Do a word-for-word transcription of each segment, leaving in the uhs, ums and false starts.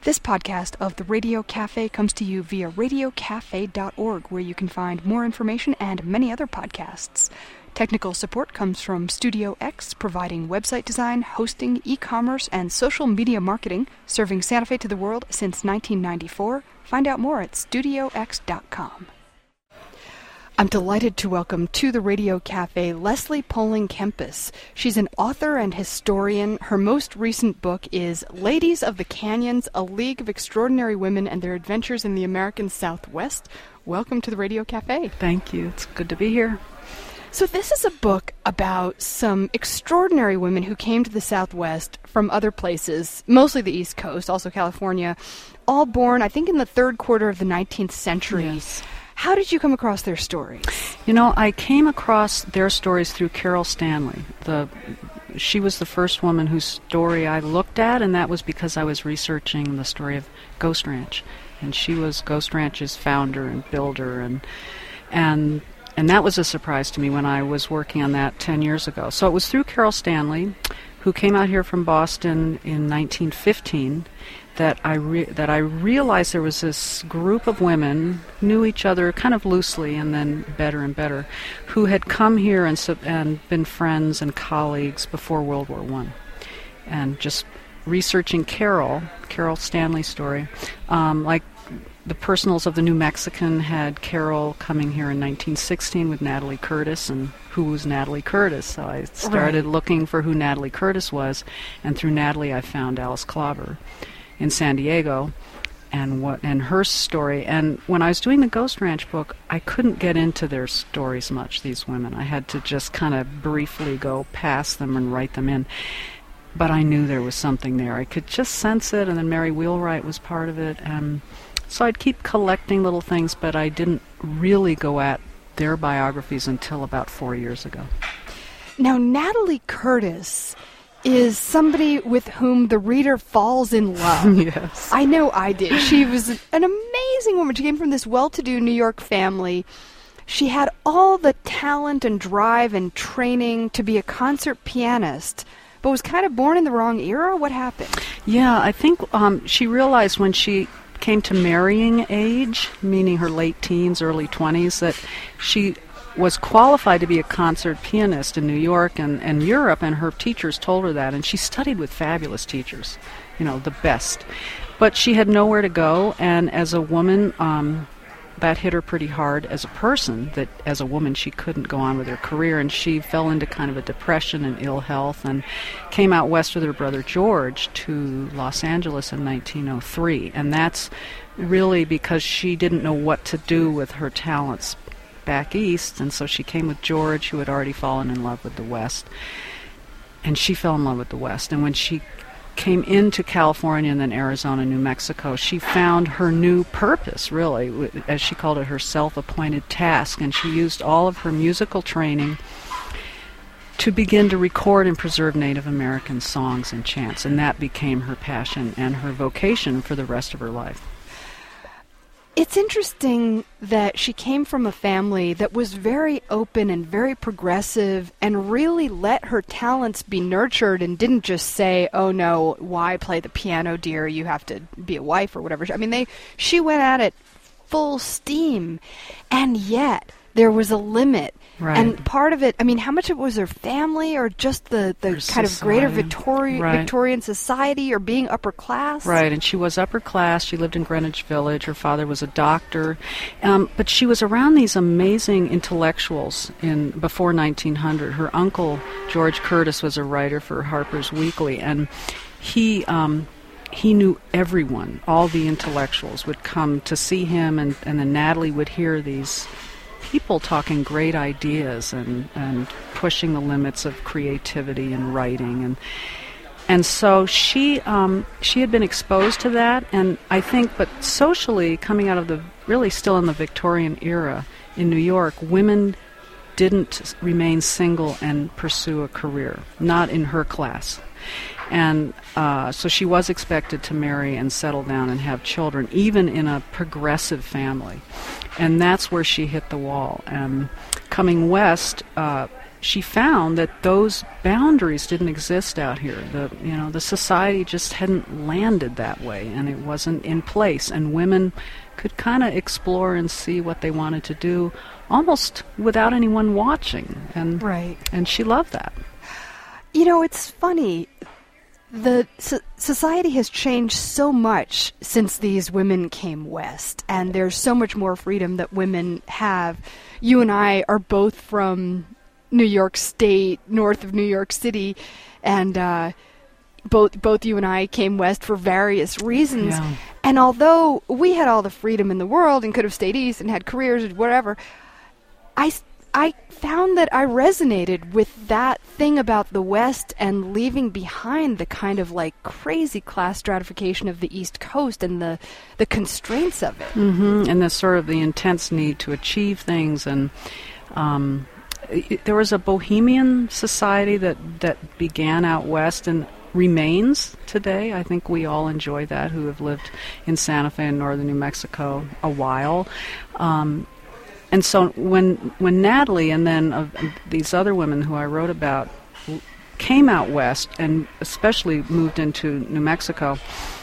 This podcast of the Radio Cafe comes to you via radio cafe dot org, where you can find more information and many other podcasts. Technical support comes from Studio X, providing website design, hosting, e-commerce, and social media marketing, serving Santa Fe to the world since nineteen ninety-four. Find out more at studio x dot com. I'm delighted to welcome to the Radio Cafe Leslie Poling Kempis. She's an author and historian. Her most recent book is Ladies of the Canyons, A League of Extraordinary Women and Their Adventures in the American Southwest. Welcome to the Radio Cafe. Thank you. It's good to be here. So this is a book about some extraordinary women who came to the Southwest from other places, mostly the East Coast, also California, all born, I think, in the third quarter of the nineteenth century. Yes. How did you come across their stories? You know, I came across their stories through Carol Stanley. The she was the first woman whose story I looked at, and that was because I was researching the story of Ghost Ranch. And she was Ghost Ranch's founder and builder, and and and that was a surprise to me when I was working on that ten years ago. So it was through Carol Stanley, who came out here from Boston in nineteen fifteen, that I re- that I realized there was this group of women, knew each other kind of loosely and then better and better, who had come here and so, and been friends and colleagues before World War One. And just researching Carol, Carol Stanley's story, um, like the Personals of the New Mexican had Carol coming here in nineteen sixteen with Natalie Curtis, and who was Natalie Curtis? So I started Right. looking for who Natalie Curtis was, and through Natalie I found Alice Clobber in San Diego, and what and her story. And when I was doing the Ghost Ranch book, I couldn't get into their stories much, these women. I had to just kind of briefly go past them and write them in. But I knew there was something there. I could just sense it, and then Mary Wheelwright was part of it. And so I'd keep collecting little things, but I didn't really go at their biographies until about four years ago. Now, Natalie Curtis is somebody with whom the reader falls in love. Yes. I know I did. She was an amazing woman. She came from this well-to-do New York family. She had all the talent and drive and training to be a concert pianist, but was kind of born in the wrong era. What happened? Yeah, I think um, she realized when she came to marrying age, meaning her late teens, early twenties, that she was qualified to be a concert pianist in New York and, and Europe, and her teachers told her that, and she studied with fabulous teachers, you know, the best. But she had nowhere to go, and as a woman, um, that hit her pretty hard as a person, that as a woman she couldn't go on with her career, and she fell into kind of a depression and ill health, and came out west with her brother George to Los Angeles in nineteen oh three, and that's really because she didn't know what to do with her talents back east, and so she came with George, who had already fallen in love with the West, and she fell in love with the West. And when she came into California and then Arizona, New Mexico, she found her new purpose, really, as she called it, her self-appointed task, and she used all of her musical training to begin to record and preserve Native American songs and chants, and that became her passion and her vocation for the rest of her life. It's interesting that she came from a family that was very open and very progressive and really let her talents be nurtured and didn't just say, oh no, why play the piano, dear, you have to be a wife or whatever. I mean, they she went at it full steam, and yet there was a limit. Right. And part of it, I mean, how much of it was her family or just the, the Her kind of greater society. Victori- Right. Victorian society or being upper class? Right, and she was upper class. She lived in Greenwich Village. Her father was a doctor. Um, but she was around these amazing intellectuals in before nineteen hundred. Her uncle, George Curtis, was a writer for Harper's Weekly, and he... Um, He knew everyone. All the intellectuals would come to see him, and, and then Natalie would hear these people talking great ideas and, and pushing the limits of creativity and writing. And and so she um, she had been exposed to that, and I think, but socially, coming out of the, really still in the Victorian era in New York, women didn't remain single and pursue a career, not in her class. And uh, so she was expected to marry and settle down and have children, even in a progressive family. And that's where she hit the wall. And coming west, uh, she found that those boundaries didn't exist out here. The you know the society just hadn't landed that way, and it wasn't in place. And women could kind of explore and see what they wanted to do, almost without anyone watching. And right. And she loved that. You know, it's funny. The so- society has changed so much since these women came west, and there's so much more freedom that women have. You and I are both from New York State, north of New York City, and uh, both both you and I came west for various reasons. Yeah. And although we had all the freedom in the world and could have stayed east and had careers and whatever, I, I found that I resonated with that thing about the West and leaving behind the kind of like crazy class stratification of the East Coast and the, the constraints of it. Mm-hmm. And the sort of the intense need to achieve things. And um, it, there was a bohemian society that, that began out west and remains today. I think we all enjoy that who have lived in Santa Fe and northern New Mexico a while. Um, and so when when Natalie and then uh, these other women who I wrote about came out west and especially moved into New Mexico,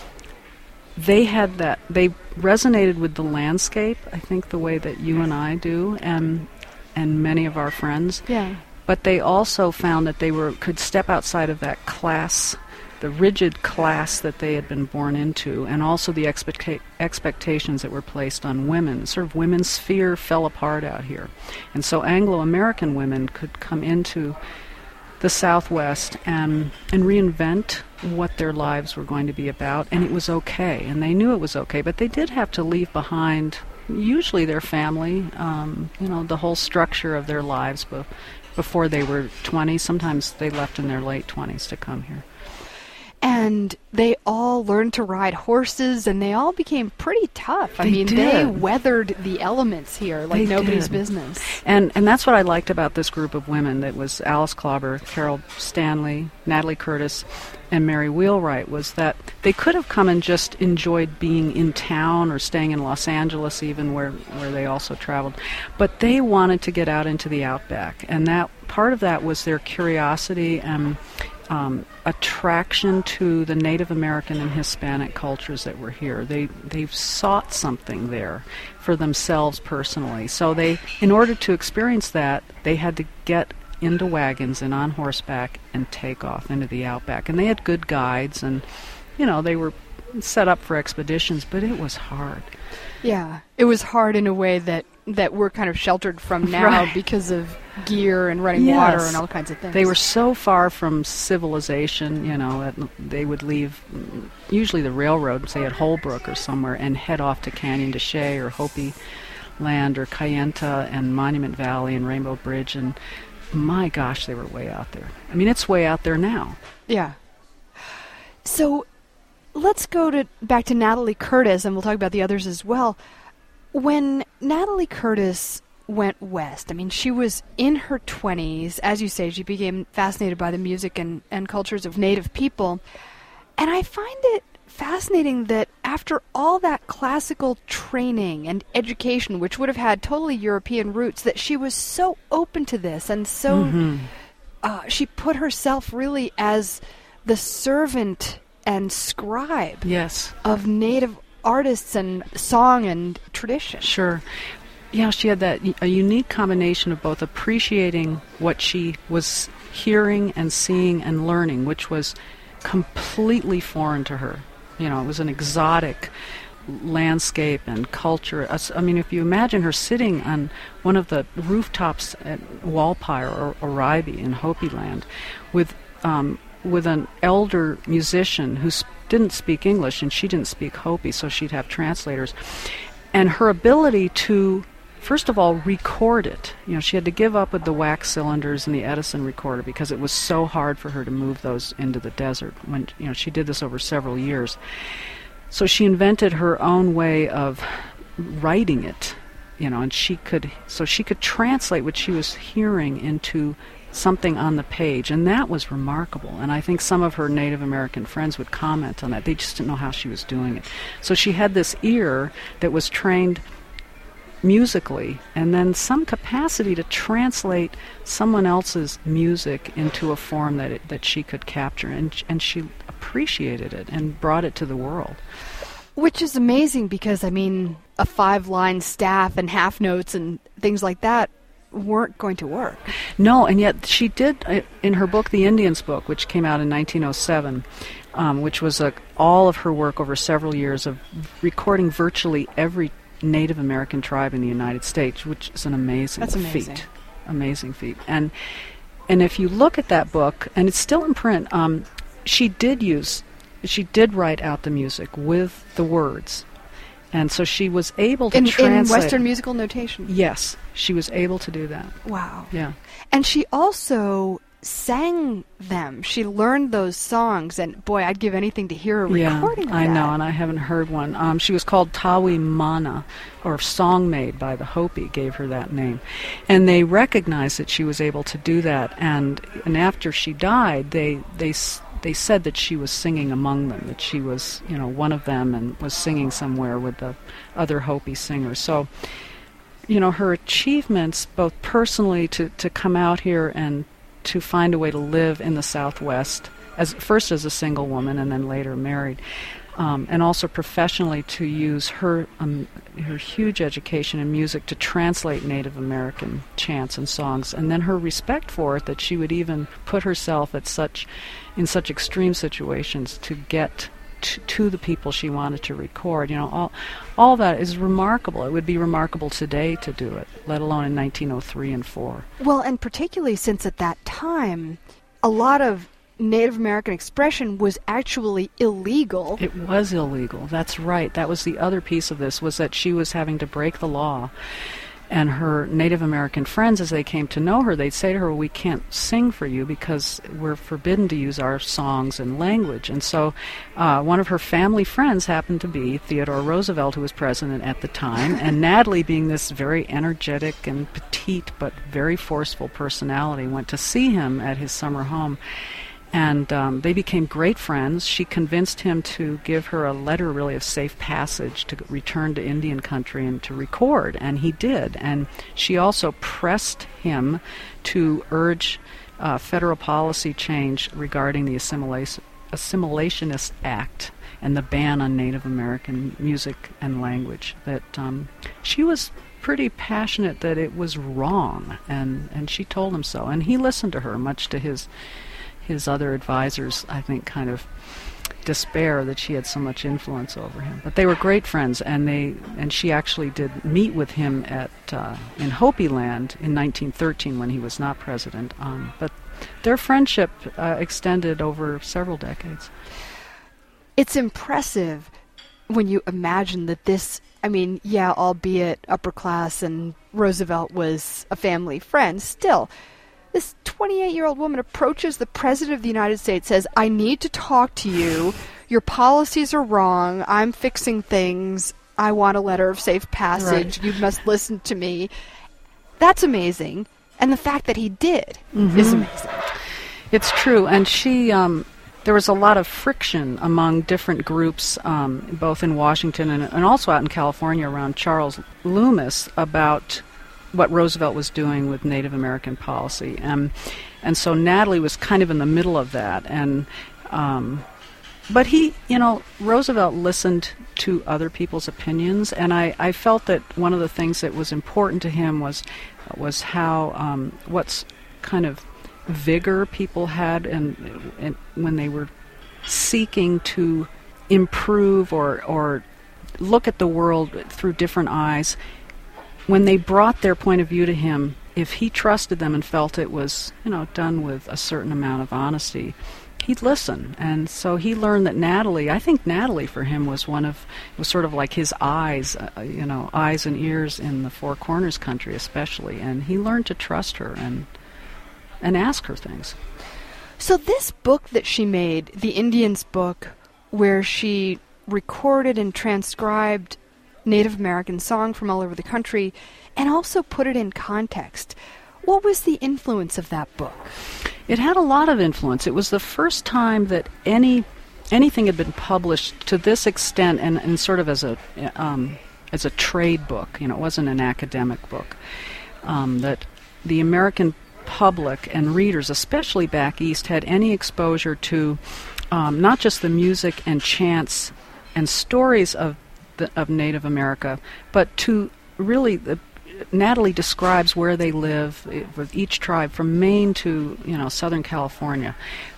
they had that, they resonated with the landscape, I think the way that you and I do, and and many of our friends. Yeah. But they also found that they were could step outside of that class, the rigid class that they had been born into, and also the expecta- expectations that were placed on women. Sort of women's sphere fell apart out here. And so Anglo-American women could come into the Southwest and, and reinvent what their lives were going to be about, and it was okay. And they knew it was okay, but they did have to leave behind usually their family, um, you know, the whole structure of their lives be- before they were twenty. Sometimes they left in their late twenties to come here. And they all learned to ride horses, and they all became pretty tough. I They mean, did. they weathered the elements here like They nobody's did. business. And and that's what I liked about this group of women. That was Alice Klauber, Carol Stanley, Natalie Curtis, and Mary Wheelwright, was that they could have come and just enjoyed being in town or staying in Los Angeles even, where, where they also traveled. But they wanted to get out into the outback. And that part of that was their curiosity and Um, attraction to the Native American and Hispanic cultures that were here. They they've sought something there for themselves personally. So they, in order to experience that, they had to get into wagons and on horseback and take off into the outback. And they had good guides, and you know they were set up for expeditions, but it was hard. Yeah, it was hard in a way that, that we're kind of sheltered from now Right. because of gear and running Yes. water and all kinds of things. They were so far from civilization, you know, that they would leave mm, usually the railroad, say at Holbrook or somewhere, and head off to Canyon de Chelly or Hopi Land or Kayenta and Monument Valley and Rainbow Bridge, and my gosh, they were way out there. I mean, it's way out there now. Yeah. So let's go to back to Natalie Curtis, and we'll talk about the others as well. When Natalie Curtis went west, I mean, she was in her twenties. As you say, she became fascinated by the music and, and cultures of Native people. And I find it fascinating that after all that classical training and education, which would have had totally European roots, that she was so open to this and so Mm-hmm. uh, she put herself really as the servant and scribe Yes. of Native artists and song and tradition. Sure. Yeah, she had that a unique combination of both appreciating what she was hearing and seeing and learning, which was completely foreign to her. You know, it was an exotic landscape and culture. Us- I mean, if you imagine her sitting on one of the rooftops at Walpire or Oribe in Hopi Land with um, with an elder musician who sp- didn't speak English, and she didn't speak Hopi, so she'd have translators. And her ability to, first of all, record it. You know, she had to give up with the wax cylinders and the Edison recorder because it was so hard for her to move those into the desert. When, you know, she did this over several years. So she invented her own way of writing it, you know, and she could, so she could translate what she was hearing into something on the page, and that was remarkable. And I think some of her Native American friends would comment on that. They just didn't know how she was doing it. So she had this ear that was trained musically, and then some capacity to translate someone else's music into a form that it, that she could capture, and and she appreciated it and brought it to the world. Which is amazing because, I mean, a five-line staff and half notes and things like that weren't going to work. No, and yet she did, uh, in her book, The Indians Book, which came out in nineteen oh seven, um, which was a, all of her work over several years of recording virtually every Native American tribe in the United States, which is an amazing, That's amazing. feat. Amazing feat. And and if you look at that book, and it's still in print, um, she did use... She did write out the music with the words, and so she was able to in, translate. In Western musical notation? Yes, she was able to do that. Wow. Yeah. And she also sang them. She learned those songs, and boy, I'd give anything to hear a recording yeah, of I that. know, and I haven't heard one. Um, she was called Tawi Mana, or Song Maid by the Hopi, gave her that name. And they recognized that she was able to do that, and and after she died, they they s- they said that she was singing among them, that she was, you know, one of them and was singing somewhere with the other Hopi singers. So, you know, her achievements, both personally to, to come out here and to find a way to live in the Southwest, as first as a single woman and then later married, um, and also professionally to use her um, her huge education in music to translate Native American chants and songs, and then her respect for it, that she would even put herself at such in such extreme situations to get t- to the people she wanted to record. You know, all all that is remarkable. It would be remarkable today to do it, let alone in nineteen oh three and four. Well, and particularly since at that time, a lot of Native American expression was actually illegal. It was illegal. That's right. That was the other piece of this, was that she was having to break the law. And her Native American friends, as they came to know her, they'd say to her, we can't sing for you because we're forbidden to use our songs and language. And so uh, one of her family friends happened to be Theodore Roosevelt, who was president at the time, and Natalie, being this very energetic and petite but very forceful personality, went to see him at his summer home. And um, they became great friends. She convinced him to give her a letter, really, of safe passage to return to Indian country and to record, and he did. And she also pressed him to urge uh, federal policy change regarding the Assimilation, Assimilationist Act and the ban on Native American music and language. That um, she was pretty passionate that it was wrong, and, and she told him so. And he listened to her, much to his... his other advisors, I think, kind of despair that she had so much influence over him. But they were great friends, and they and she actually did meet with him at uh, in Hopi Land in nineteen thirteen when he was not president. Um, but their friendship uh, extended over several decades. It's impressive when you imagine that this, I mean, yeah, albeit upper class and Roosevelt was a family friend, still, this twenty-eight-year-old woman approaches the President of the United States, says, I need to talk to you. Your policies are wrong. I'm fixing things. I want a letter of safe passage. Right. You must listen to me. That's amazing. And the fact that he did Mm-hmm. is amazing. It's true. And she, um, there was a lot of friction among different groups, um, both in Washington and, and also out in California around Charles Loomis, about what Roosevelt was doing with Native American policy. Um, and so Natalie was kind of in the middle of that. And um, but he, you know, Roosevelt listened to other people's opinions, and I, I felt that one of the things that was important to him was was how um, what's kind of vigor people had and, and when they were seeking to improve or or look at the world through different eyes. When they brought their point of view to him, if he trusted them and felt it was, you know, done with a certain amount of honesty, he'd listen. And so he learned that Natalie, I think Natalie for him was one of, was sort of like his eyes, uh, you know, eyes and ears in the Four Corners country especially. And he learned to trust her and and ask her things. So this book that she made, the Indians book, where she recorded and transcribed Native American song from all over the country, and also put it in context. What was the influence of that book? It had a lot of influence. It was the first time that any anything had been published to this extent and, and sort of as a um, as a trade book. You know, it wasn't an academic book. Um, that the American public and readers, especially back east, had any exposure to um, not just the music and chants and stories of the, of Native America, but to really the Natalie describes where they live with each tribe from Maine to, you know, Southern California.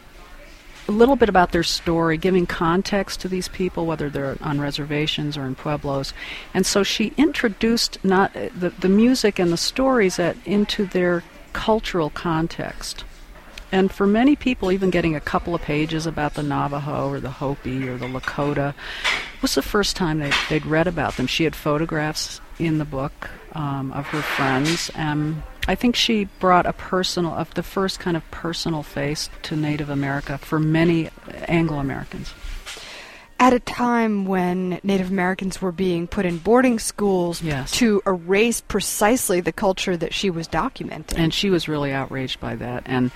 A little bit about their story, giving context to these people, whether they're on reservations or in pueblos. And so she introduced not the, the music and the stories that into their cultural context. And for many people, even getting a couple of pages about the Navajo or the Hopi or the Lakota was the first time they, they'd read about them. She had photographs in the book um, of her friends. Um, I think she brought a personal, of the first kind of personal face to Native America for many Anglo-Americans. At a time when Native Americans were being put in boarding schools yes. to erase precisely the culture that she was documenting. And she was really outraged by that. And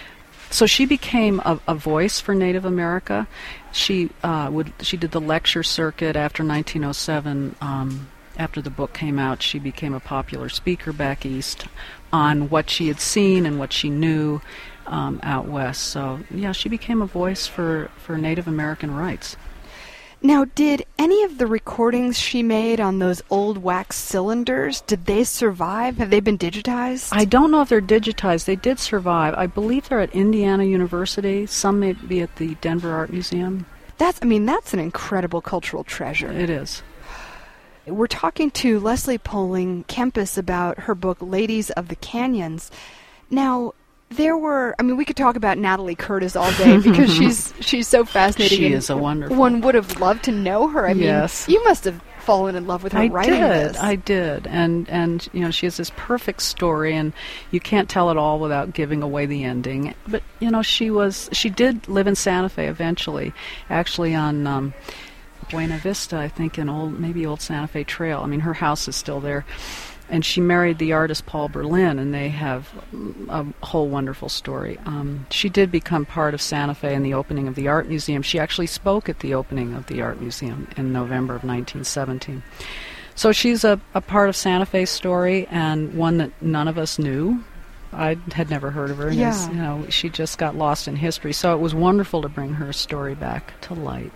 so she became a, a voice for Native America. She uh, would she did the lecture circuit after nineteen oh seven. Um, after the book came out, she became a popular speaker back east on what she had seen and what she knew um, out west. So, yeah, she became a voice for, for Native American rights. Now, did any of the recordings she made on those old wax cylinders, did they survive? Have they been digitized? I don't know if they're digitized. They did survive. I believe they're at Indiana University. Some may be at the Denver Art Museum. That's, I mean, that's an incredible cultural treasure. It is. We're talking to Leslie Poling Kempis about her book, Ladies of the Canyons. Now, there were, I mean, we could talk about Natalie Curtis all day because she's she's so fascinating. She is a wonderful. One would have loved to know her. I yes. mean, you must have fallen in love with her I writing did, this. I did. And, and, you know, she has this perfect story, and you can't tell it all without giving away the ending. But, you know, she was, she did live in Santa Fe eventually, actually on Um, Buena Vista, I think, in old, maybe old Santa Fe Trail. I mean, her house is still there. And she married the artist Paul Berlin, and they have a whole wonderful story. Um, she did become part of Santa Fe in the opening of the Art Museum. She actually spoke at the opening of the Art Museum in November of nineteen seventeen. So she's a, a part of Santa Fe's story, and one that none of us knew. I had never heard of her. And yeah. was, you know, she just got lost in history. So it was wonderful to bring her story back to light.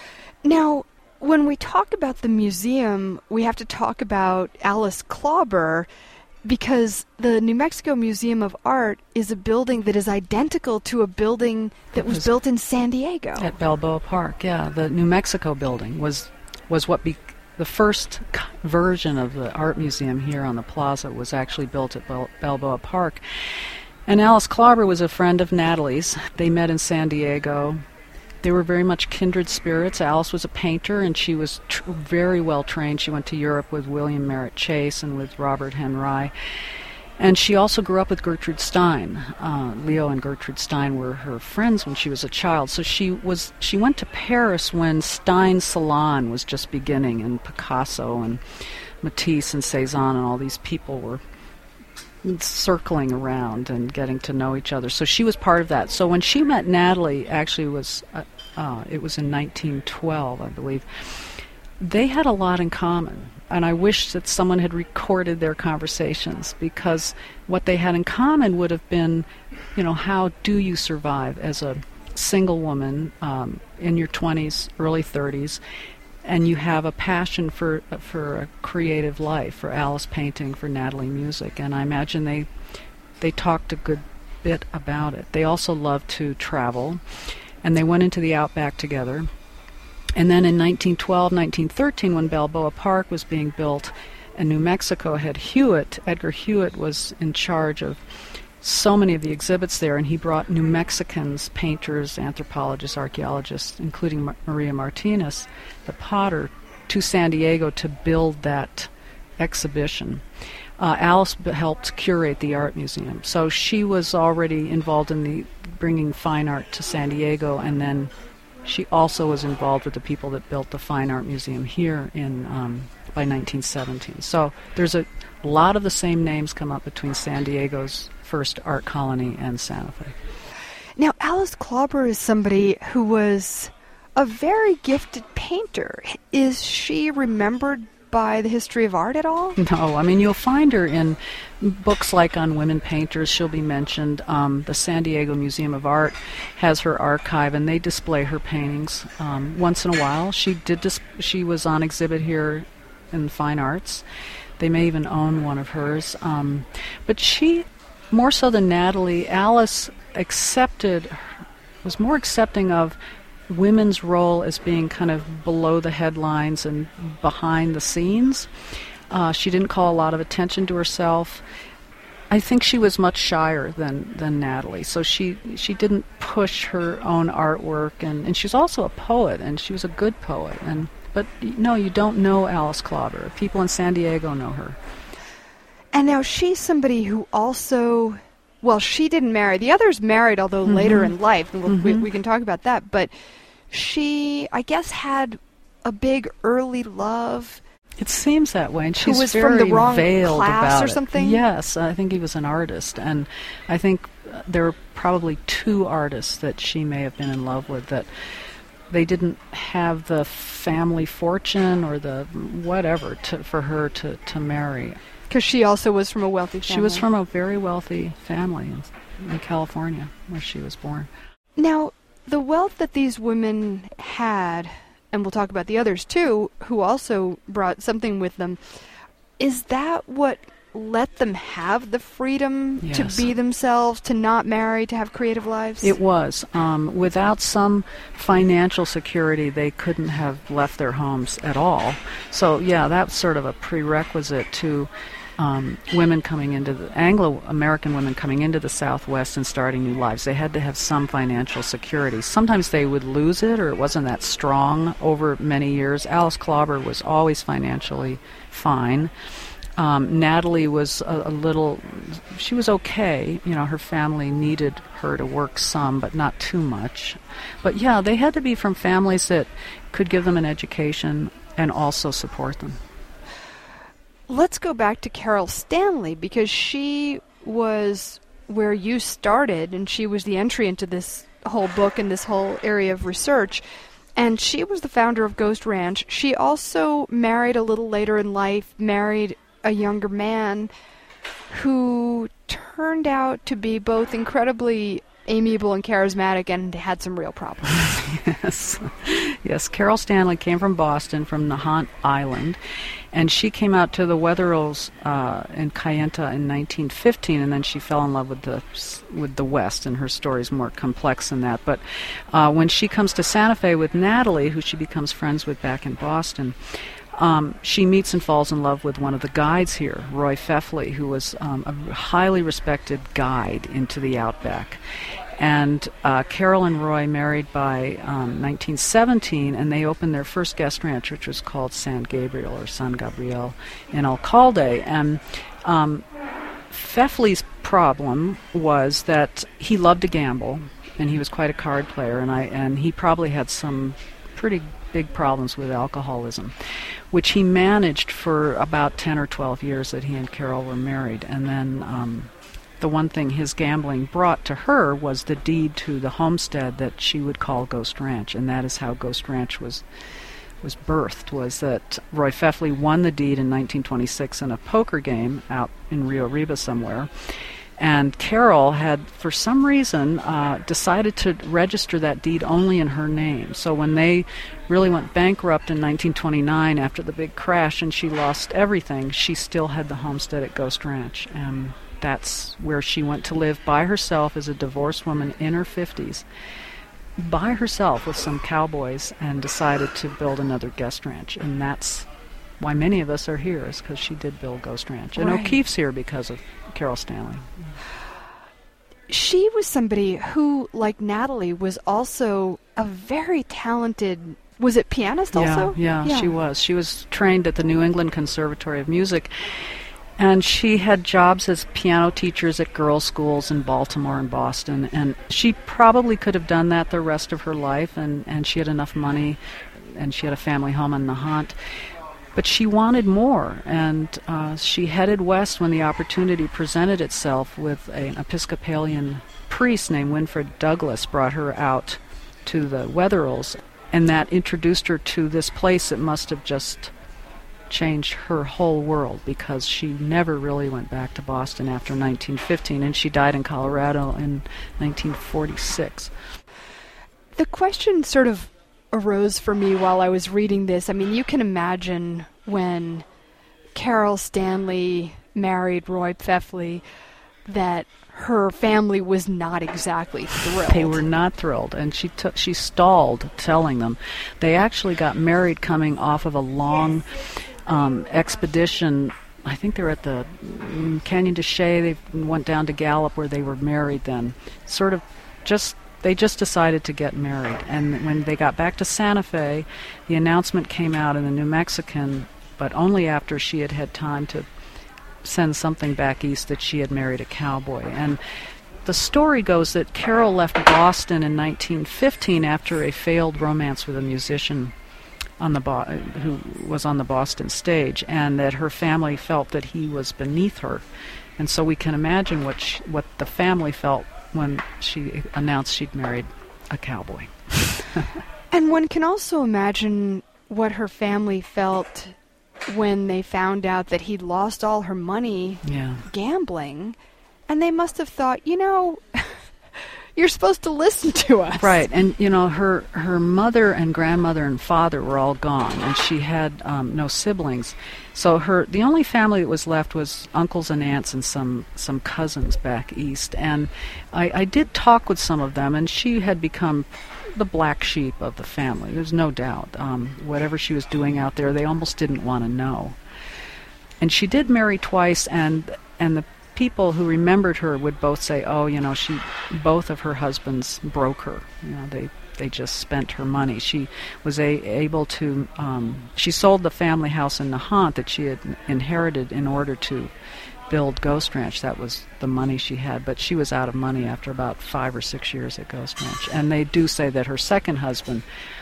Now, when we talk about the museum, we have to talk about Alice Klauber, because the New Mexico Museum of Art is a building that is identical to a building that was, was built in San Diego. At Balboa Park, yeah. The New Mexico building was was what be, the first version of the art museum here on the plaza was actually built at Bal- Balboa Park. And Alice Klauber was a friend of Natalie's. They met in San Diego. They were very much kindred spirits. Alice was a painter, and she was tr- very well trained. She went to Europe with William Merritt Chase and with Robert Henry. And she also grew up with Gertrude Stein. Uh, Leo and Gertrude Stein were her friends when she was a child. So she was she went to Paris when Stein's salon was just beginning, and Picasso and Matisse and Cezanne and all these people were circling around and getting to know each other. So she was part of that. So when she met Natalie, actually was uh, uh, it was in nineteen twelve, I believe. They had a lot in common, and I wish that someone had recorded their conversations, because what they had in common would have been, you know, how do you survive as a single woman um, in your twenties, early thirties, and you have a passion for for a creative life, for Alice painting, for Natalie music, and I imagine they they talked a good bit about it. They also loved to travel, and they went into the outback together. And then in nineteen twelve, nineteen thirteen, when Balboa Park was being built, and New Mexico had Hewitt, Edgar Hewitt was in charge of so many of the exhibits there, and he brought New Mexicans, painters, anthropologists, archaeologists, including Mar- Maria Martinez, the potter, to San Diego to build that exhibition. Uh, Alice b- helped curate the art museum, so she was already involved in the bringing fine art to San Diego, and then she also was involved with the people that built the Fine Art Museum here in um, by nineteen seventeen. So there's a lot of the same names come up between San Diego's first art colony and Santa Fe. Now, Alice Klauber is somebody who was a very gifted painter. Is she remembered by the history of art at all? No, I mean, you'll find her in books like on women painters. She'll be mentioned. Um, the San Diego Museum of Art has her archive, and they display her paintings um, once in a while. She did. Dis- she was on exhibit here in Fine Arts. They may even own one of hers. Um, but she, more so than Natalie, Alice accepted, was more accepting of women's role as being kind of below the headlines and behind the scenes. Uh, she didn't call a lot of attention to herself. I think she was much shyer than, than Natalie, so she she didn't push her own artwork, and, and she's also a poet, and she was a good poet. And but no, you don't know Alice Klauber. People in San Diego know her. And now she's somebody who also, well, she didn't marry. The others married, although mm-hmm. later in life, and we'll, mm-hmm. we, we can talk about that. But she, I guess, had a big early love. It seems that way, and she's who was very from the wrong veiled class about or it. something. Yes, I think he was an artist, and I think there were probably two artists that she may have been in love with that they didn't have the family fortune or the whatever to, for her to, to marry. Because she also was from a wealthy family. She was from a very wealthy family in, in California, where she was born. Now, the wealth that these women had, and we'll talk about the others too, who also brought something with them, is that what let them have the freedom yes. to be themselves, to not marry, to have creative lives? It was. Um, without some financial security, they couldn't have left their homes at all. So, yeah, that's sort of a prerequisite to um, women coming into the, Anglo-American women coming into the Southwest and starting new lives. They had to have some financial security. Sometimes they would lose it, or it wasn't that strong over many years. Alice Klauber was always financially fine. Um, Natalie was a, a little, she was okay. You know, her family needed her to work some, but not too much. But yeah, they had to be from families that could give them an education and also support them. Let's go back to Carol Stanley, because she was where you started, and she was the entry into this whole book and this whole area of research. And she was the founder of Ghost Ranch. She also married a little later in life, married a younger man who turned out to be both incredibly amiable and charismatic and had some real problems. Yes. Yes, Carol Stanley came from Boston, from Nahant Island, and she came out to the Wetherells uh, in Kayenta in nineteen fifteen, and then she fell in love with the with the West, and her story's more complex than that. But uh, when she comes to Santa Fe with Natalie, who she becomes friends with back in Boston, Um, she meets and falls in love with one of the guides here, Roy Feffley, who was um, a highly respected guide into the Outback. And uh, Carol and Roy married by um, nineteen seventeen, and they opened their first guest ranch, which was called San Gabriel or San Gabriel in Alcalde. And um, Feffley's problem was that he loved to gamble, and he was quite a card player, and I and he probably had some pretty big problems with alcoholism, which he managed for about ten or twelve years that he and Carol were married. And then um, the one thing his gambling brought to her was the deed to the homestead that she would call Ghost Ranch, and that is how Ghost Ranch was was birthed, was that Roy Feffley won the deed in nineteen twenty-six in a poker game out in Rio Arriba somewhere. And Carol had, for some reason, uh, decided to register that deed only in her name. So when they really went bankrupt in nineteen twenty-nine after the big crash and she lost everything, she still had the homestead at Ghost Ranch. And that's where she went to live by herself as a divorced woman in her fifties, by herself with some cowboys, and decided to build another guest ranch. And that's why many of us are here, is because she did build Ghost Ranch. And right. O'Keeffe's here because of Carol Stanley. She was somebody who, like Natalie, was also a very talented, was it pianist also? Yeah, yeah, yeah, she was. She was trained at the New England Conservatory of Music, and she had jobs as piano teachers at girls' schools in Baltimore and Boston, and she probably could have done that the rest of her life, and, and she had enough money, and she had a family home in Nahant. But she wanted more, and uh, she headed west when the opportunity presented itself with a, an Episcopalian priest named Winfred Douglas brought her out to the Wetherells, and that introduced her to this place that must have just changed her whole world, because she never really went back to Boston after nineteen fifteen, and she died in Colorado in nineteen forty-six. The question sort of arose for me while I was reading this. I mean, you can imagine when Carol Stanley married Roy Pfeffley that her family was not exactly thrilled. They were not thrilled, and she took she stalled telling them. They actually got married coming off of a long um, expedition. I think they were at the um, Canyon de Chelly. They went down to Gallup, where they were married then. Sort of just, they just decided to get married. And when they got back to Santa Fe, the announcement came out in the New Mexican, but only after she had had time to send something back east that she had married a cowboy. And the story goes that Carol left Boston in nineteen fifteen after a failed romance with a musician on the Bo- who was on the Boston stage, and that her family felt that he was beneath her. And so we can imagine what she, what the family felt when she announced she'd married a cowboy. And one can also imagine what her family felt when they found out that he'd lost all her money yeah. gambling, and they must have thought, you know, you're supposed to listen to us. Right, and you know, her her mother and grandmother and father were all gone, and she had um, no siblings. So her the only family that was left was uncles and aunts and some some cousins back east. And I, I did talk with some of them, and she had become the black sheep of the family. There's no doubt. Um, whatever she was doing out there, they almost didn't want to know. And she did marry twice, and and the people who remembered her would both say, "Oh, you know, she, both of her husbands broke her. You know, they they just spent her money. She was a, able to. Um, she sold the family house in Nahant that she had inherited in order to build Ghost Ranch. That was the money she had, but she was out of money after about five or six years at Ghost Ranch. And they do say that her second husband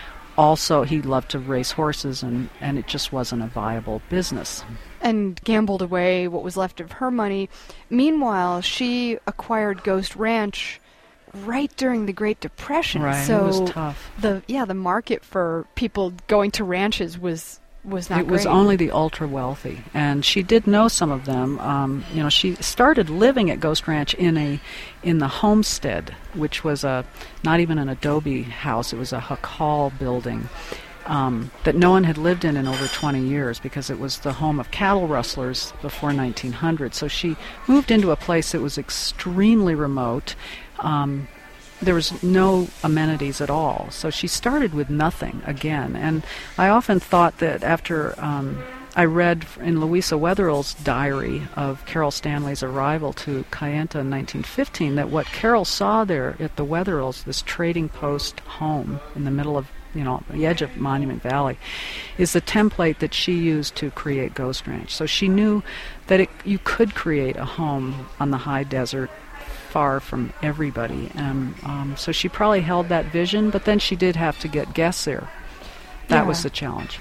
also, he loved to race horses, and, and it just wasn't a viable business. And gambled away what was left of her money. Meanwhile, she acquired Ghost Ranch right during the Great Depression. Right, so it was tough. The yeah, the market for people going to ranches was was not it great. was only the ultra wealthy, and she did know some of them. Um, you know, she started living at Ghost Ranch in a in the homestead, which was a not even an adobe house. It was a Hakal building um, that no one had lived in in over twenty years, because it was the home of cattle rustlers before nineteen hundred. So she moved into a place that was extremely remote. Um, There was no amenities at all. So she started with nothing again. And I often thought that after um, I read in Louisa Wetherell's diary of Carol Stanley's arrival to Kayenta in nineteen fifteen, that what Carol saw there at the Wetherells, this trading post home in the middle of, you know, the edge of Monument Valley, is the template that she used to create Ghost Ranch. So she knew that it, you could create a home on the high desert far from everybody, and um, so she probably held that vision, but then she did have to get guests there. That Yeah. was the challenge.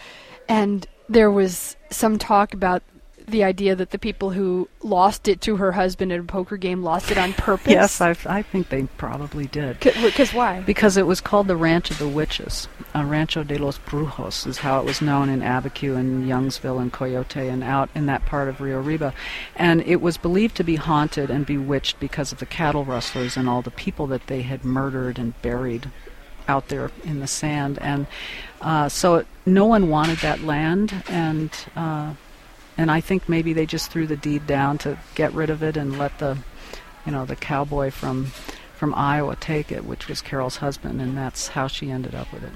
And there was some talk about the idea that the people who lost it to her husband at a poker game lost it on purpose. Yes, I, I think they probably did. Because why? Because it was called the Ranch of the Witches. Uh, Rancho de los Brujos is how it was known in Abiquiu and Youngsville and Coyote and out in that part of Rio Arriba. And it was believed to be haunted and bewitched because of the cattle rustlers and all the people that they had murdered and buried out there in the sand. And uh, so it, no one wanted that land, and uh, and I think maybe they just threw the deed down to get rid of it and let the, you know, the cowboy from from Iowa take it, which was Carol's husband, and that's how she ended up with it.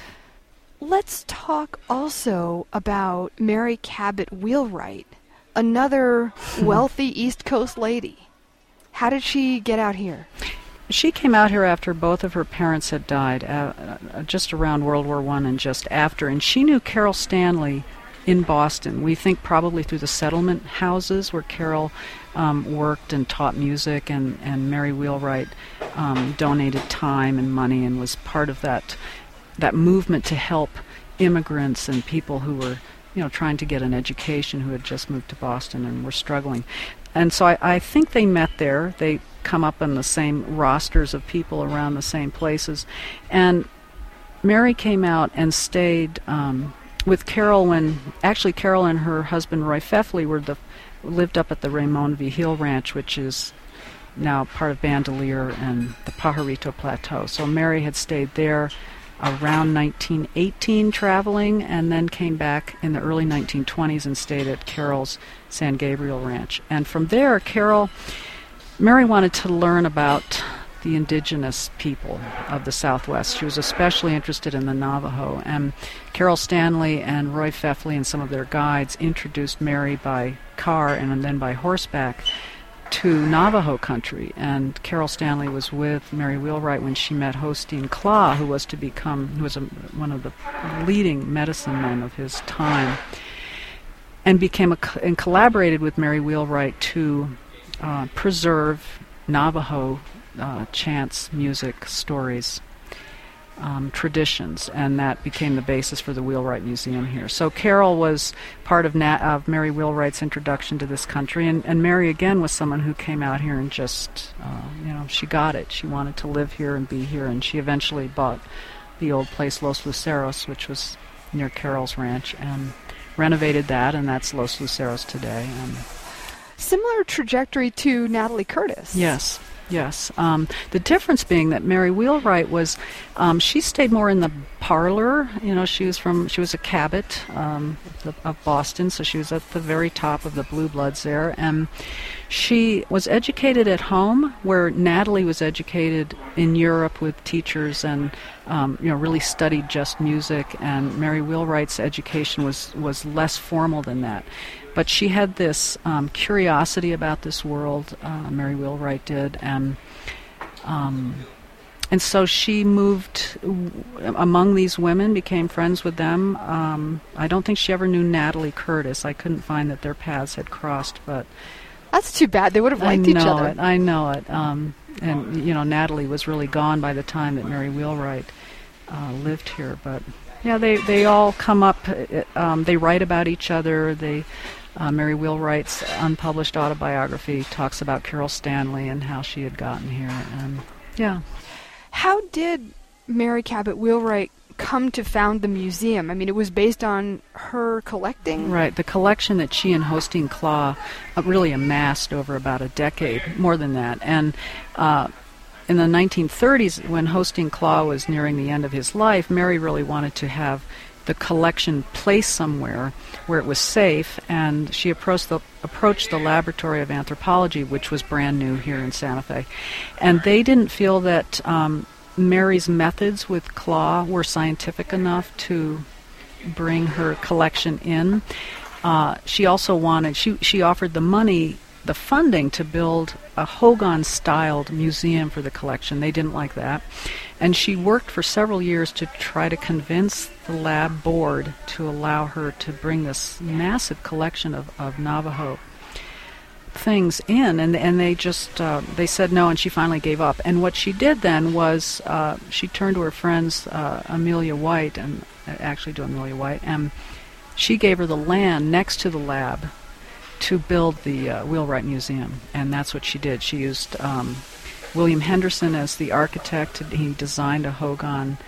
Let's talk also about Mary Cabot Wheelwright, another wealthy East Coast lady. How did she get out here? She came out here after both of her parents had died, uh, uh, just around World War One and just after, and she knew Carol Stanley in Boston. We think probably through the settlement houses where Carol um, worked and taught music, and, and Mary Wheelwright um, donated time and money and was part of that that movement to help immigrants and people who were, you know, trying to get an education, who had just moved to Boston and were struggling. And so I, I think they met there. They come up in the same rosters of people around the same places. And Mary came out and stayed um, with Carol, when actually Carol and her husband Roy Feffley were the lived up at the Ramon V. Hill Ranch, which is now part of Bandelier and the Pajarito Plateau. So Mary had stayed there around nineteen eighteen traveling, and then came back in the early nineteen twenties and stayed at Carol's San Gabriel Ranch. And from there, Carol, Mary wanted to learn about the indigenous people of the Southwest. She was especially interested in the Navajo, and Carol Stanley and Roy Feffley and some of their guides introduced Mary by car and then by horseback to Navajo country. And Carol Stanley was with Mary Wheelwright when she met Hosteen Klaw, who was to become, who was a, one of the leading medicine men of his time, and became a, and collaborated with Mary Wheelwright to uh, preserve Navajo uh, chants, music, stories, um, traditions, and that became the basis for the Wheelwright Museum here. So Carol was part of, Nat, of Mary Wheelwright's introduction to this country, and, and Mary again was someone who came out here and just, uh, you know, she got it. She wanted to live here and be here, and she eventually bought the old place Los Luceros, which was near Carol's ranch, and renovated that, and that's Los Luceros today. Um, Similar trajectory to Natalie Curtis. Yes. Yes. Um, the difference being that Mary Wheelwright was, um, she stayed more in the parlor. You know, she was from, she was a Cabot um, of, of Boston, so she was at the very top of the Blue Bloods there. And she was educated at home, where Natalie was educated in Europe with teachers and, um, you know, really studied just music. And Mary Wheelwright's education was, was less formal than that. But she had this um, curiosity about this world, uh, Mary Wheelwright did, and um, and so she moved w- among these women, became friends with them. Um, I don't think she ever knew Natalie Curtis. I couldn't find that their paths had crossed, but that's too bad. They would have liked I each know other. It, I know it. Um, and you know, Natalie was really gone by the time that Mary Wheelwright uh, lived here. But yeah, they they all come up. Um, they write about each other. They. Uh, Mary Wheelwright's unpublished autobiography talks about Carol Stanley and how she had gotten here. And yeah. How did Mary Cabot Wheelwright come to found the museum? I mean, it was based on her collecting? Right. The collection that she and Hosteen Klaw uh, really amassed over about a decade, more than that. And uh, in the nineteen thirties, when Hosteen Klaw was nearing the end of his life, Mary really wanted to have the collection placed somewhere where it was safe, and she approached the approached the Laboratory of Anthropology, which was brand new here in Santa Fe, and they didn't feel that um, Mary's methods with Klaw were scientific enough to bring her collection in. Uh, she also wanted she she offered the money, the funding, to build a Hogan-styled museum for the collection. They didn't like that. And she worked for several years to try to convince the lab board to allow her to bring this massive collection of, of Navajo things in, and and they just uh, they said no, and she finally gave up. And what she did then was uh, she turned to her friends, uh, Amelia White, and uh, actually to Amelia White, and she gave her the land next to the lab to build the uh, Wheelwright Museum, and that's what she did. She used um, William Henderson as the architect. He designed a Hogan,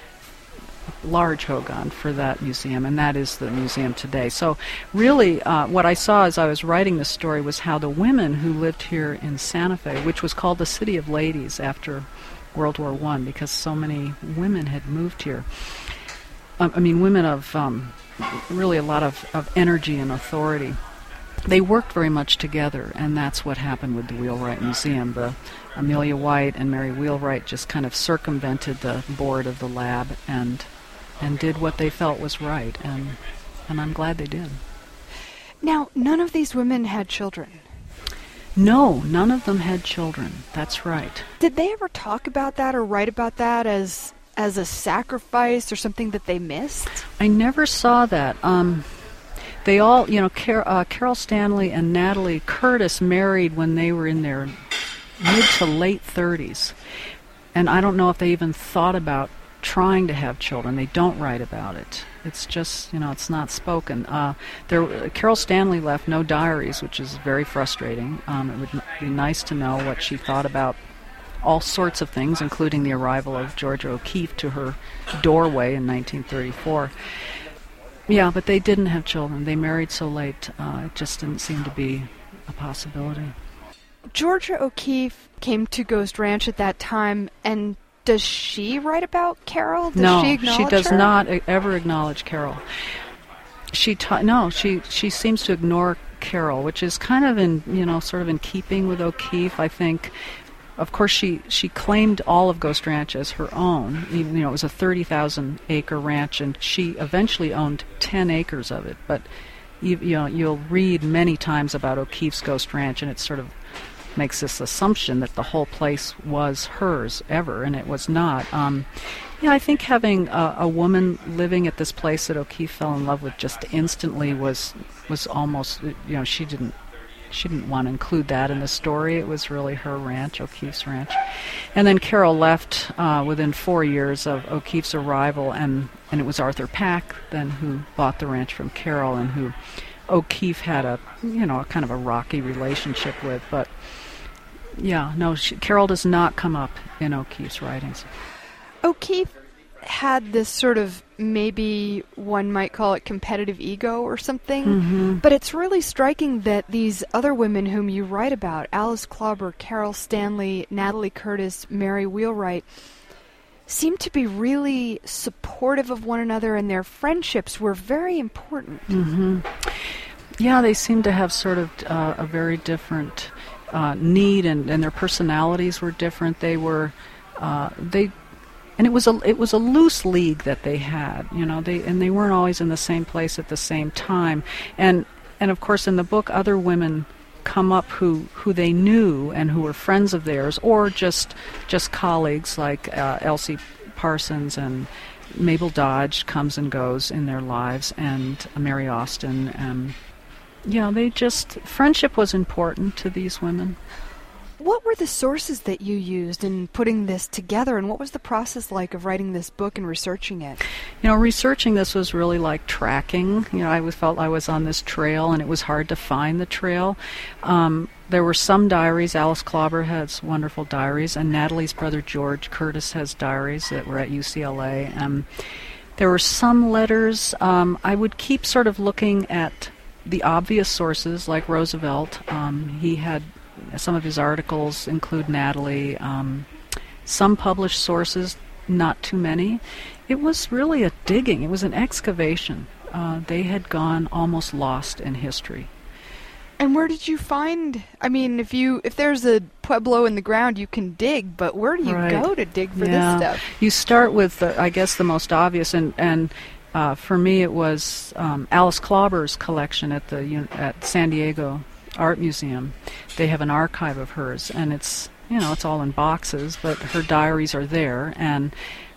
large Hogan, for that museum, and that is the museum today. So really, uh, what I saw as I was writing this story was how the women who lived here in Santa Fe, which was called the City of Ladies after World War One, because so many women had moved here. Um, I mean, women of um, really a lot of, of energy and authority. They worked very much together, and that's what happened with the Wheelwright Museum. The Amelia White and Mary Wheelwright just kind of circumvented the board of the lab and and did what they felt was right, and and I'm glad they did. Now, none of these women had children. No, none of them had children. That's right. Did they ever talk about that or write about that as as a sacrifice or something that they missed? I never saw that. Um, They all, you know, Car- uh, Carol Stanley and Natalie Curtis married when they were in their mid to late thirties. And I don't know if they even thought about trying to have children. They don't write about it. It's just, you know, it's not spoken. Uh, there, Carol Stanley left no diaries, which is very frustrating. Um, it would n- be nice to know what she thought about all sorts of things, including the arrival of Georgia O'Keeffe to her doorway in nineteen thirty-four. Yeah, but they didn't have children. They married so late, uh, it just didn't seem to be a possibility. Georgia O'Keeffe came to Ghost Ranch at that time, and does she write about Carol? Does no, she acknowledge she does her? not ever acknowledge Carol. She ta- no, she she seems to ignore Carol, which is kind of in you know sort of in keeping with O'Keeffe, I think. Of course, she, she claimed all of Ghost Ranch as her own. Even, you know, it was a thirty thousand acre ranch, and she eventually owned ten acres of it. But you, you know, you'll read many times about O'Keeffe's Ghost Ranch, and it sort of makes this assumption that the whole place was hers ever, and it was not. Um, yeah, I think having a, a woman living at this place that O'Keeffe fell in love with just instantly was was almost, you know, she didn't. She didn't want to include that in the story. It was really her ranch, O'Keeffe's ranch. And then Carol left uh, within four years of O'Keeffe's arrival, and, and it was Arthur Pack then who bought the ranch from Carol, and who O'Keeffe had a, you know, a kind of a rocky relationship with. But, yeah, no, she, Carol does not come up in O'Keeffe's writings. O'Keeffe had this sort of, maybe one might call it competitive ego or something, mm-hmm. but it's really striking that these other women whom you write about, Alice Klauber, Carol Stanley, Natalie Curtis, Mary Wheelwright, seem to be really supportive of one another, and their friendships were very important. Mm-hmm. Yeah, they seem to have sort of uh, a very different uh, need, and, and their personalities were different. They were, uh, they And it was a it was a loose league that they had, you know. They and they weren't always in the same place at the same time. And and of course, in the book, other women come up who, who they knew and who were friends of theirs, or just just colleagues, like uh, Elsie Parsons and Mabel Dodge comes and goes in their lives, and uh, Mary Austin. And yeah, they just friendship was important to these women. What were the sources that you used in putting this together, and what was the process like of writing this book and researching it? You know, researching this was really like tracking. You know, I was, felt I was on this trail, and it was hard to find the trail. Um, there were some diaries. Alice Klauber has wonderful diaries, and Natalie's brother George Curtis has diaries that were at U C L A. Um, there were some letters. Um, I would keep sort of looking at the obvious sources, like Roosevelt. Um, he had some of his articles include Natalie. Um, some published sources, not too many. It was really a digging. It was an excavation. Uh, they had gone almost lost in history. And where did you find, I mean, if you if there's a pueblo in the ground, you can dig, but where do you right. go to dig for yeah. this stuff? You start with, the, I guess, the most obvious, and, and uh, for me it was um, Alice Klauber's collection at the at San Diego Art Museum. They have an archive of hers, and it's, you know, it's all in boxes, but her diaries are there, and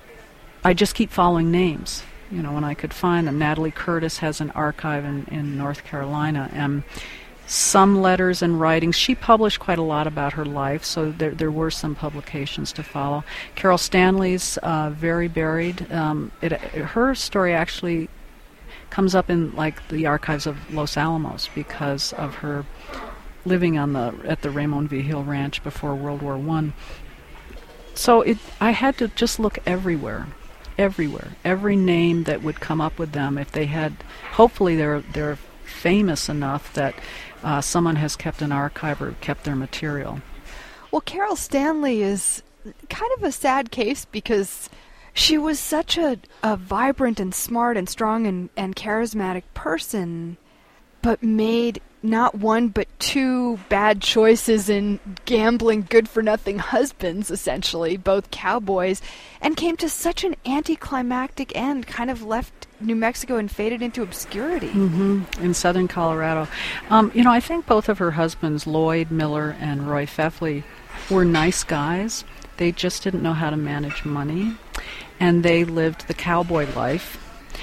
I just keep following names, you know, when I could find them. Natalie Curtis has an archive in, in North Carolina, and some letters and writings. She published quite a lot about her life, so there there were some publications to follow. Carol Stanley's uh, very buried. Um, it, her story actually comes up in like the archives of Los Alamos because of her living on the at the Ramon V. Hill Ranch before World War One. So it I had to just look everywhere, everywhere, every name that would come up with them. If they had, hopefully they're they're famous enough that uh, someone has kept an archive or kept their material. Well, Carol Stanley is kind of a sad case because she was such a, a vibrant and smart and strong and, and charismatic person, but made not one but two bad choices in gambling good-for-nothing husbands, essentially, both cowboys, and came to such an anticlimactic end, kind of left New Mexico and faded into obscurity. Mm-hmm. In southern Colorado. Um, you know, I think both of her husbands, Lloyd Miller and Roy Feffley, were nice guys. They just didn't know how to manage money, and they lived the cowboy life.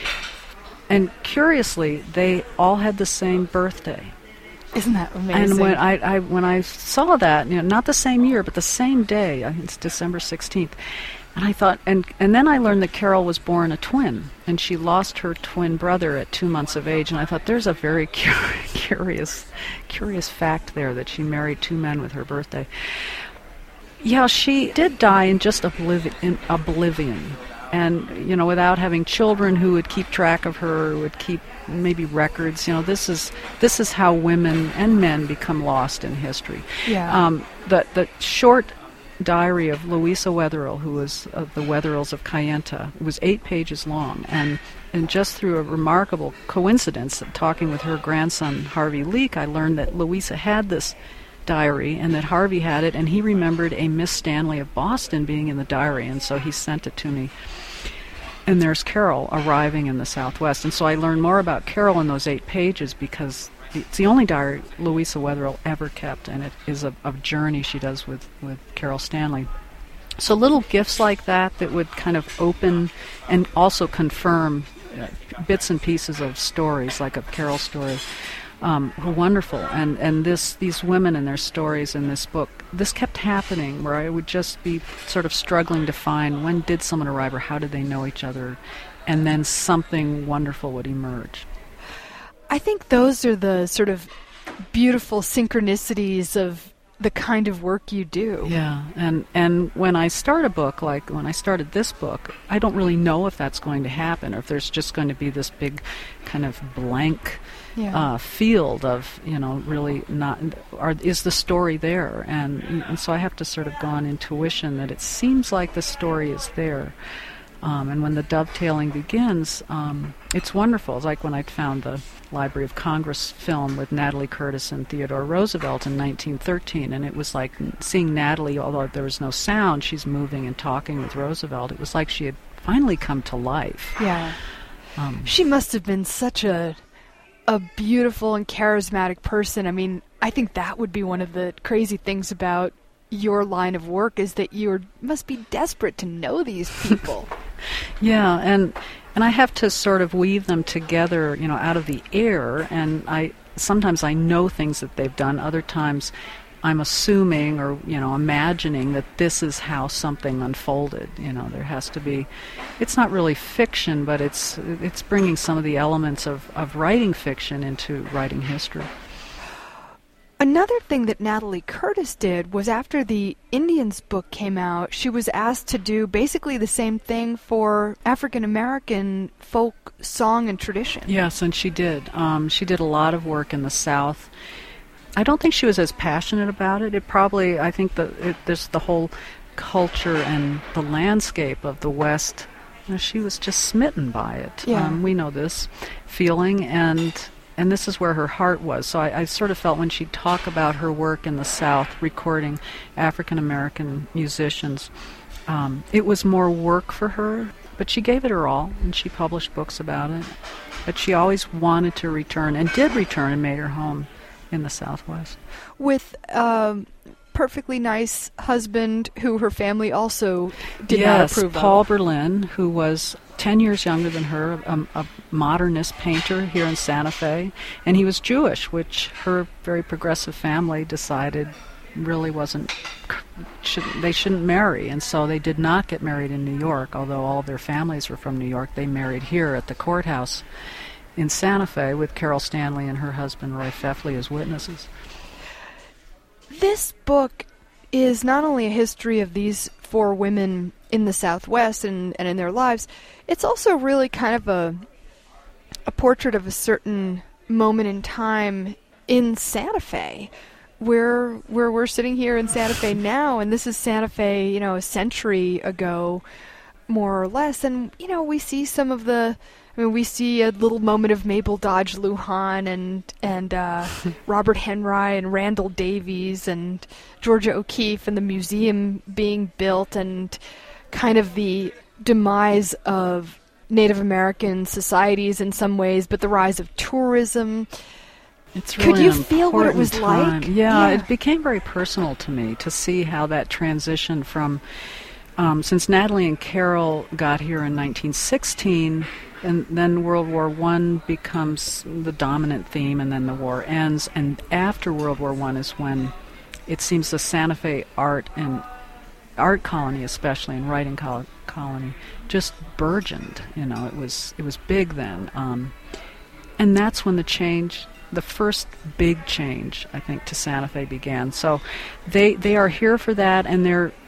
And curiously, they all had the same birthday. Isn't that amazing? And when I, I when I saw that, you know, not the same year, but the same day, I think it's December sixteenth, and I thought, and and then I learned that Carol was born a twin, and she lost her twin brother at two months of age, and I thought there's a very curious, curious fact there that she married two men with her birthday. Yeah, she did die in just obliv- in oblivion. and you know, without having children who would keep track of her, who would keep maybe records. You know, this is this is how women and men become lost in history. Yeah. Um, the the short diary of Louisa Wetherill, who was of the Wetherills of Kayenta, it was eight pages long, and and just through a remarkable coincidence, talking with her grandson Harvey Leake, I learned that Louisa had this diary and that Harvey had it, and he remembered a Miss Stanley of Boston being in the diary, and so he sent it to me. And there's Carol arriving in the Southwest, and so I learned more about Carol in those eight pages because it's the only diary Louisa Wetherill ever kept, and it is a, a journey she does with, with Carol Stanley. So little gifts like that that would kind of open and also confirm uh, bits and pieces of stories, like a Carol story, Um, were wonderful, and and this these women and their stories in this book, this kept happening, where I would just be sort of struggling to find when did someone arrive or how did they know each other, and then something wonderful would emerge. I think those are the sort of beautiful synchronicities of the kind of work you do. Yeah, and and when I start a book, like when I started this book, I don't really know if that's going to happen or if there's just going to be this big kind of blank Yeah. uh, field of, you know, really not, are, is the story there? And, and so I have to sort of go on intuition that it seems like the story is there. Um, and when the dovetailing begins, um, it's wonderful. It's like when I found the Library of Congress film with Natalie Curtis and Theodore Roosevelt in nineteen thirteen, and it was like seeing Natalie, although there was no sound, she's moving and talking with Roosevelt. It was like she had finally come to life. Yeah. Um, She must have been such a a beautiful and charismatic person. I mean, I think that would be one of the crazy things about your line of work, is that you must be desperate to know these people. Yeah, and and I have to sort of weave them together, you know, out of the air, and I sometimes I know things that they've done, other times I'm assuming or, you know, imagining that this is how something unfolded. You know, there has to be, it's not really fiction, but it's it's bringing some of the elements of, of writing fiction into writing history. Another thing that Natalie Curtis did was, after the Indians book came out, she was asked to do basically the same thing for African American folk song and tradition. Yes, and she did. Um, she did a lot of work in the South. I don't think she was as passionate about it. It probably, I think that it, there's the whole culture and the landscape of the West. You know, she was just smitten by it. Yeah. Um, we know this feeling, and and this is where her heart was. So I, I sort of felt when she'd talk about her work in the South, recording African American musicians, um, it was more work for her. But she gave it her all, and she published books about it. But she always wanted to return, and did return, and made her home in the Southwest. With um, perfectly nice husband who her family also did yes, not approve Paul of. Berlin, who was ten years younger than her, a, a modernist painter here in Santa Fe, and he was Jewish, which her very progressive family decided really wasn't, shouldn't, they shouldn't marry, and so they did not get married in New York, although all of their families were from New York. They married here at the courthouse in Santa Fe with Carol Stanley and her husband Roy Fefley as witnesses. This book is not only a history of these four women in the Southwest and, and in their lives, it's also really kind of a a portrait of a certain moment in time in Santa Fe, where where we're sitting here in Santa Fe now, and this is Santa Fe, you know, a century ago, more or less, and you know, we see some of the I mean, we see a little moment of Mabel Dodge Lujan and and uh, Robert Henry and Randall Davies and Georgia O'Keeffe and the museum being built, and kind of the demise of Native American societies in some ways, but the rise of tourism. It's really Could you an feel what it was important like? time. Yeah, Yeah. it became very personal to me to see how that transition from, um, since Natalie and Carol got here in nineteen sixteen, and then World War One becomes the dominant theme, and then the war ends, and after World War One is when it seems the Santa Fe art and art colony, especially, and writing col- colony, just burgeoned. You know, it was it was big then, um, and that's when the change, the first big change, I think, to Santa Fe began. So they they are here for that, and they're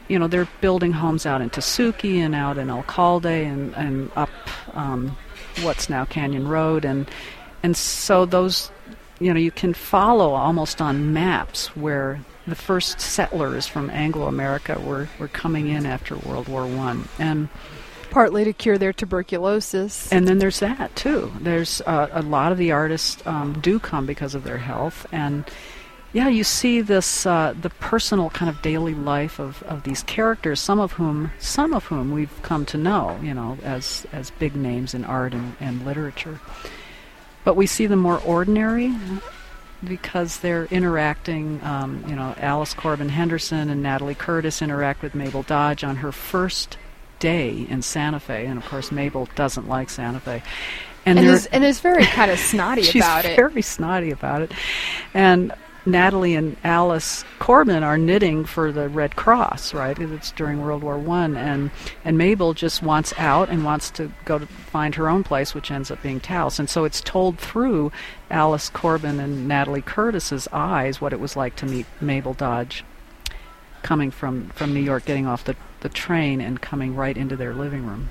you know, they're building homes out in Tasuki and out in Alcalde and, and up um, what's now Canyon Road. And, and so those, you know, you can follow almost on maps where the first settlers from Anglo-America were, were coming in after World War One. And partly to cure their tuberculosis. And then there's that, too. There's uh, a lot of the artists um, do come because of their health. And, yeah, you see this, uh, the personal kind of daily life of, of these characters, some of whom some of whom we've come to know, you know, as, as big names in art and, and literature. But we see them more ordinary because they're interacting, um, you know, Alice Corbin Henderson and Natalie Curtis interact with Mabel Dodge on her first day in Santa Fe, and of course Mabel doesn't like Santa Fe, and and is, and is very kind of snotty about it. She's very snotty about it, and Natalie and Alice Corbin are knitting for the Red Cross, right? It's during World War One, and and Mabel just wants out and wants to go to find her own place, which ends up being Taos, and so it's told through Alice Corbin and Natalie Curtis's eyes what it was like to meet Mabel Dodge, coming from from New York, getting off the the train and coming right into their living room.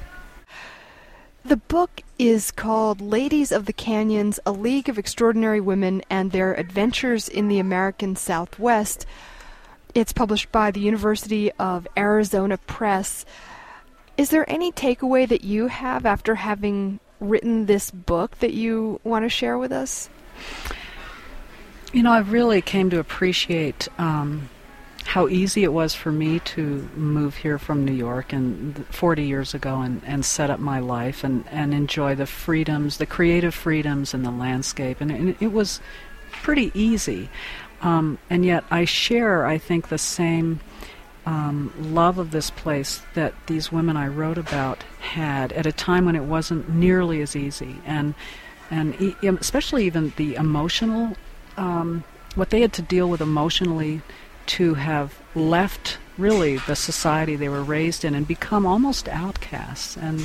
The book is called Ladies of the Canyons, A League of Extraordinary Women and Their Adventures in the American Southwest. It's published by the University of Arizona Press. Is there any takeaway that you have after having written this book that you want to share with us? You know, I really came to appreciate um, how easy it was for me to move here from New York and forty years ago and, and set up my life and, and enjoy the freedoms, the creative freedoms and the landscape. And it, it was pretty easy. Um, and yet I share, I think, the same um, love of this place that these women I wrote about had at a time when it wasn't nearly as easy. And, and e- especially even the emotional, um, what they had to deal with emotionally, to have left really the society they were raised in and become almost outcasts, and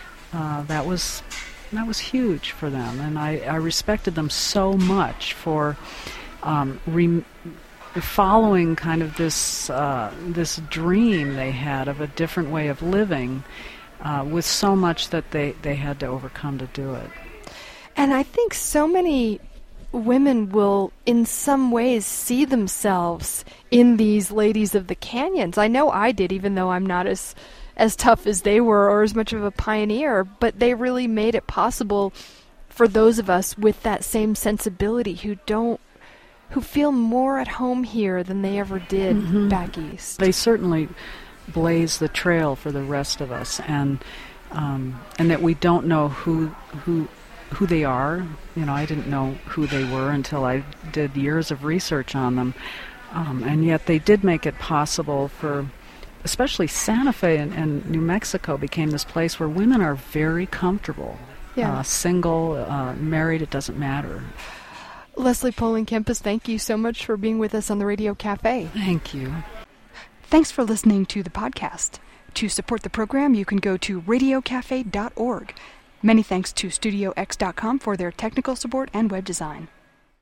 uh, that was that was huge for them. And I, I respected them so much for um, re- following kind of this uh, this dream they had of a different way of living, uh, with so much that they, they had to overcome to do it. And I think so many women will in some ways see themselves in these ladies of the canyons. I know I did, even though I'm not as as tough as they were or as much of a pioneer, but they really made it possible for those of us with that same sensibility who don't who feel more at home here than they ever did mm-hmm. back east. They certainly blaze the trail for the rest of us, and um, and that we don't know who who who they are. You know, I didn't know who they were until I did years of research on them. Um, and yet they did make it possible for, especially Santa Fe and, and New Mexico became this place where women are very comfortable. Yeah. Uh, single, uh, married, it doesn't matter. Leslie Poling Kempis, thank you so much for being with us on the Radio Cafe. Thank you. Thanks for listening to the podcast. To support the program, you can go to radio cafe dot org. Many thanks to studio x dot com for their technical support and web design.